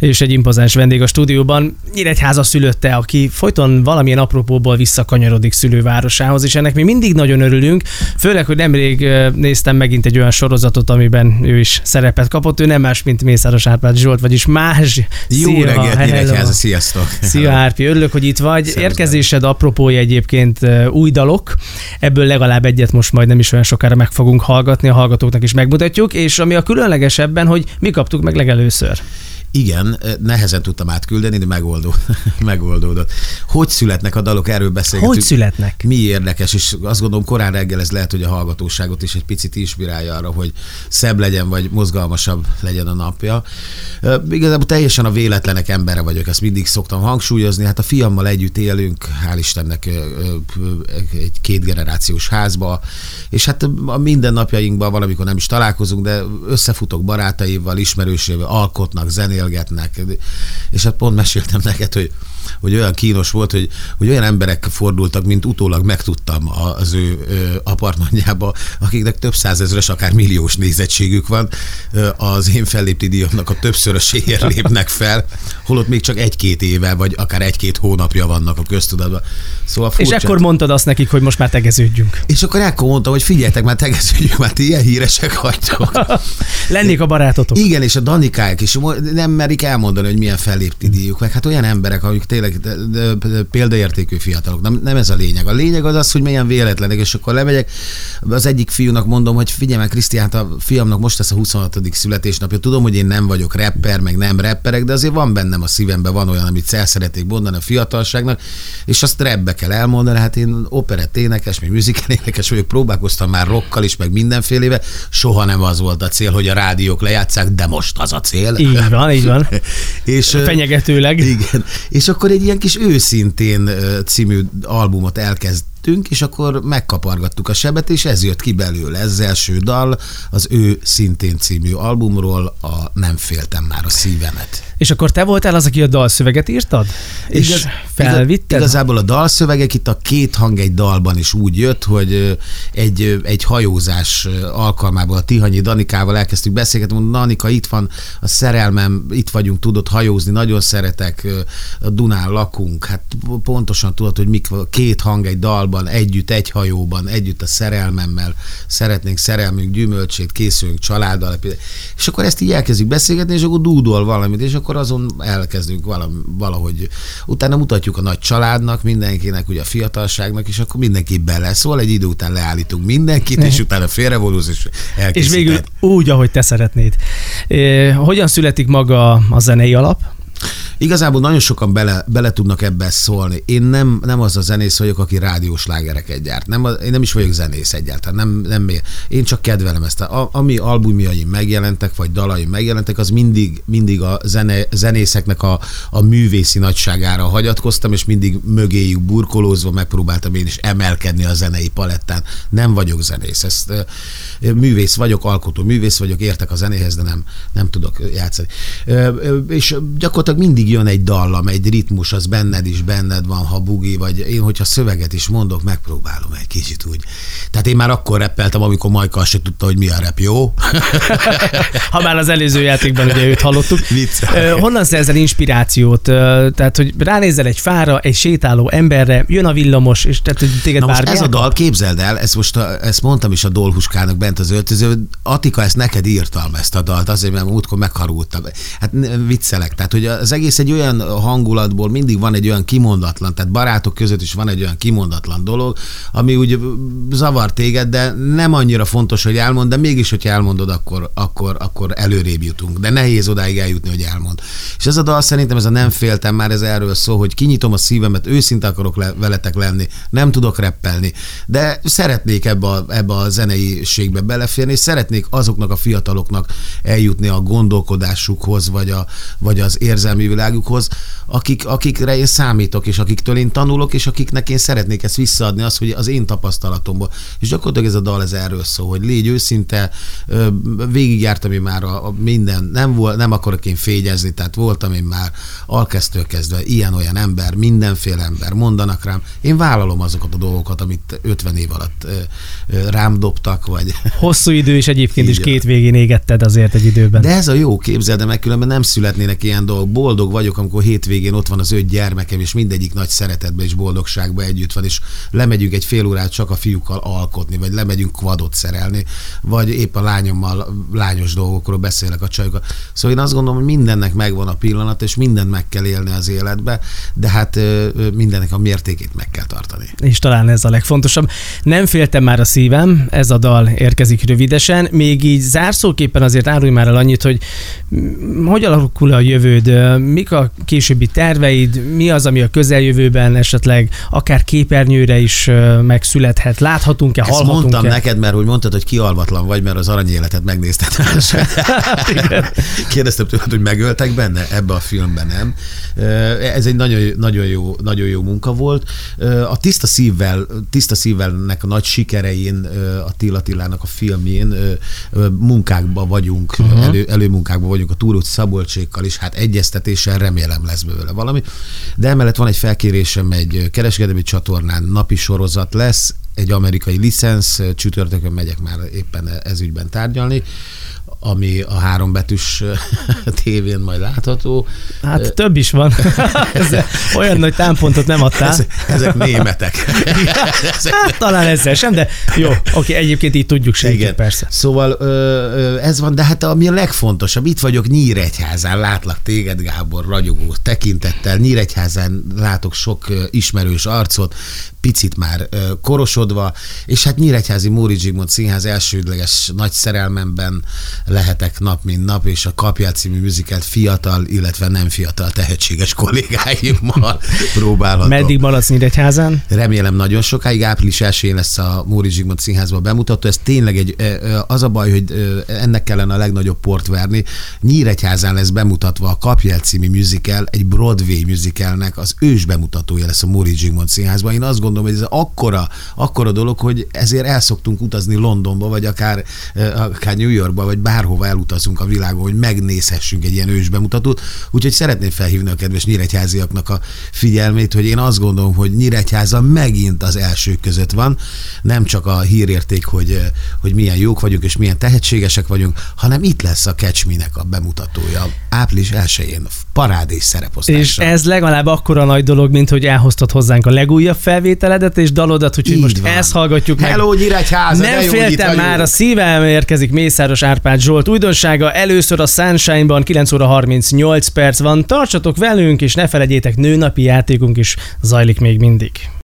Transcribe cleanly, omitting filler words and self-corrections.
És egy impozáns vendég a stúdióban, Nyíregyháza szülötte, aki folyton valamilyen apropóból visszakanyarodik szülővárosához, és ennek mi mindig nagyon örülünk, főleg, hogy nemrég néztem megint egy olyan sorozatot, amiben ő is szerepet kapott, ő nem más, mint Mészáros Árpád Zsolt, vagyis más. Jó reggelt, Nyíregyháza, sziasztok! Szia Árpi, örülök, hogy itt vagy. Szervusz. Érkezésed apropója egyébként új dalok, ebből legalább egyet most majd nem is olyan sokára meg fogunk hallgatni, a hallgatóknak is megmutatjuk, és ami a különlegesebben, hogy mi kaptuk meg legelőször. Igen, nehezen tudtam átküldeni, de megoldódott. Hogy születnek a dalok, erről beszélgetünk. Hogy születnek? Mi érdekes, és azt gondolom korán reggel ez lehet, hogy a hallgatóságot is egy picit inspirálja arra, hogy szebb legyen, vagy mozgalmasabb legyen a napja. Igazából teljesen a véletlenek embere vagyok, ezt mindig szoktam hangsúlyozni. Hát a fiammal együtt élünk, hál' Istennek egy 2 generációs házba, és hát a mindennapjainkban valamikor nem is találkozunk, de összefutok barátaival, ismerősével, alkotnak, zenélgetnek, és hát pont meséltem neked, hogy olyan kínos volt, hogy olyan emberek fordultak, mint utólag megtudtam az ő apartmanjába, akiknek több százezres, akár milliós nézettségük van, az én fellépti díjamnak a többszöröséért lépnek fel, holott még csak 1-2 éve, vagy akár 1-2 hónapja vannak a köztudatban. Szóval furcsa. És akkor mondtad azt nekik, hogy most már tegeződjünk. És akkor mondtam, hogy figyeljetek már, tegeződjünk, már ti ilyen híresek vagytok. Lennék a barátotok. Igen, és a Danikák is nem merik elmondani, hogy milyen fellépti díjuk, meg hát olyan emberek, akik tényleg példaértékű fiatalok. Nem ez a lényeg. A lényeg az, hogy milyen véletlenek, és akkor lemegyek, az egyik fiúnak mondom, hogy figyelj meg, Krisztián, a fiamnak most lesz a 26. születésnapja. Tudom, hogy én nem vagyok rapper, meg nem rapperek, de azért van bennem a szívemben, van olyan, amit el szeretnék mondani a fiatalságnak, és azt rapbe kell elmondani. Hát én operett énekes, meg musical énekes vagyok, próbálkoztam már rockkal is, meg mindenfélevel. Soha nem az volt a cél, hogy a rádiók lejátsszák, de most az a cél. Így van. És fenyegetőleg. Igen. És akkor egy ilyen kis Őszintén című albumot elkezdtünk, és akkor megkapargattuk a sebet, és ez jött ki belőle. Ez az első dal az Őszintén című albumról, a Nem féltem már a szívemet. És akkor te voltál az, aki a dalszöveget írtad? És felvitted? Igazából a dalszövegek itt a 2 hang egy dalban is úgy jött, hogy egy hajózás alkalmából a Tihanyi Danikával elkezdtük beszélgetni, mondom, Danika, itt van a szerelmem, itt vagyunk, tudod hajózni, nagyon szeretek, a Dunán lakunk, hát pontosan tudod, hogy mik 2 hang egy dalban, együtt, egy hajóban, együtt a szerelmemmel, szeretnénk szerelmünk gyümölcsét, készülünk családdal, és akkor ezt így elkezdjük beszélgetni, és akkor dúdol valamit, és akkor azon elkezdünk valahogy, utána mutatjuk a nagy családnak, mindenkinek, ugye a fiatalságnak, és akkor mindenki beleszól, egy idő után leállítunk mindenkit, és utána félrevolulsz, és elkészíted. És végül úgy, ahogy te szeretnéd. Hogyan születik maga a zenei alap? Igazából nagyon sokan bele tudnak ebbe szólni. Én nem az a zenész vagyok, aki rádiós slágereket gyárt. Én nem is vagyok zenész egyáltalán. Én csak kedvelem ezt. Ami albumjaim megjelentek, vagy dalaim megjelentek, az mindig a zenészeknek a művészi nagyságára hagyatkoztam, és mindig mögéjük burkolózva megpróbáltam én is emelkedni a zenei palettán. Nem vagyok zenész. Művész vagyok, alkotó művész vagyok, értek a zenéhez, de nem tudok játszani. És gyakorlatilag mindig jön egy dallam, egy ritmus, az benned van, ha bugi, vagy én, hogyha szöveget is mondok, megpróbálom egy kicsit úgy. Tehát én már akkor rappeltem, amikor Majka se tudta, hogy mi a rap, jó? Ha már az előző játékban ugye őt hallottuk. Honnan szerzel inspirációt? Tehát, hogy ránézel egy fára, egy sétáló emberre, jön a villamos, és tehát, hogy téged bármi. Ez a dal, képzeld el, ezt mondtam is a Dolhuskának bent az öltöző, Attika, ezt neked írtam ezt a dalt, azért, mert múltkor megharultam. Hát viccelek, tehát, hogy az egész egy olyan hangulatból mindig van egy olyan kimondatlan, tehát barátok között is van egy olyan kimondatlan dolog, ami úgy zavar téged, de nem annyira fontos, hogy elmond, de mégis, hogyha elmondod, akkor előrébb jutunk. De nehéz odáig eljutni, hogy elmond. És ez a dal szerintem, ez a Nem féltem már, ez erről szól, hogy kinyitom a szívemet, őszinte akarok veletek lenni, nem tudok rappelni, de szeretnék ebbe a zeneiségbe beleférni, és szeretnék azoknak a fiataloknak eljutni a gondolkodásukhoz, vagy az érzelmi világ, világukhoz, akikre én számítok, és akiktől én tanulok, és akiknek én szeretnék ezt visszaadni, az, hogy az én tapasztalatomból. És gyakorlatilag ez a dal ez erről szól, hogy légy őszinte, végigjártam én már a minden, nem akarok én fényezni, tehát voltam én már alkezdtől kezdve ilyen-olyan ember, mindenféle ember, mondanak rám. Én vállalom azokat a dolgokat, amit 50 év alatt rám dobtak, vagy... Hosszú idő, és egyébként is két végén égetted azért egy időben. De ez a jó, képzeld, de meg különben nem születnének ilyen dolgok. Boldog vagyok, amikor hétvégén ott van az 5 gyermekem, és mindegyik nagy szeretetben és boldogságban együtt van, és lemegyünk egy fél órát csak a fiúkkal alkotni, vagy lemegyünk quadot szerelni, vagy épp a lányommal lányos dolgokról beszélek a csajokkal. Szóval én azt gondolom, hogy mindennek megvan a pillanat, és mindent meg kell élni az életbe, de hát mindennek a mértékét meg kell tartani. És talán ez a legfontosabb. Nem féltem már a szívem, ez a dal érkezik rövidesen. Még így zárszóképpen azért árulj már el annyit, hogy alakul a jövőd, mik a későbbi terveid, mi az, ami a közeljövőben esetleg akár képernyőre is megszülethet, láthatunk-e, hallhatunk-e? Ezt mondtam neked, mert úgy mondtad, hogy kialvatlan vagy, mert az Aranyéletet megnézted. Kérdeztem tőled, hogy megöltek benne? Ebbe a filmben nem. Ez egy nagyon jó munka volt. A Tiszta szívvelnek a nagy sikerein, a Till Attilának a filmjén munkákban vagyunk, előmunkákban vagyunk a Túróczi Szabolcsékkal is, hát egyeztetéssel remélem lesz belőle valami. De emellett van egy felkérésem, egy kereskedelmi csatornán napi sorozat lesz, egy amerikai licensz, csütörtökön megyek már éppen ez ügyben tárgyalni, ami a 3 betűs tévén majd látható. Hát több is van. Olyan nagy támpontot nem adtál. Ezek németek. Hát, talán ezzel sem, de jó, oké, egyébként így tudjuk segíteni, persze. Szóval ez van, de hát ami a legfontosabb, itt vagyok Nyíregyházán, látlak téged, Gábor, ragyogó tekintettel, Nyíregyházán látok sok ismerős arcot, picit már korosodva, és hát Nyíregyházi Móricz Zsigmond Színház elsődleges nagy szerelmemben lehetek nap, mint nap, és a Kapjál című musicalt fiatal, illetve nem fiatal tehetséges kollégáimmal próbálhatom. Meddig maradsz Nyíregyházán? Remélem nagyon sokáig, április 1-én lesz a Móricz Zsigmond Színházban bemutató. Ez tényleg az a baj, hogy ennek kellene a legnagyobb port verni. Nyíregyházán lesz bemutatva a Kapjál című musical, egy Broadway musicalnek az ős bemutatója lesz a Móricz Zsigmond Színházban. Én azt gondolom, hogy ez akkora dolog, hogy ezért el szoktunk utazni Londonba, vagy akár New Yorkba, vagy bárhova elutazunk a világon, hogy megnézhessünk egy ilyen ős bemutatót. Úgyhogy szeretném felhívni a kedves nyíregyháziaknak a figyelmét, hogy én azt gondolom, hogy Nyíregyháza megint az elsők között van. Nem csak a hírérték, hogy milyen jók vagyunk, és milyen tehetségesek vagyunk, hanem itt lesz a Catch Me-nek a bemutatója. Április 1-én parádés szereposztással. És ez legalább akkora nagy dolog, mint hogy elhoztad hozzánk a legújabb felvételedet és dalodat, úgyhogy most ezt hallgatjuk meg. Hello, Nyíregyháza! Nem féltem már a szívem, érkezik Mészáros Árpád Zsolt újdonsága. Először a Sunshine-ban 9 óra 38 perc van. Tartsatok velünk, és ne felejtjétek, nőnapi játékunk is zajlik még mindig.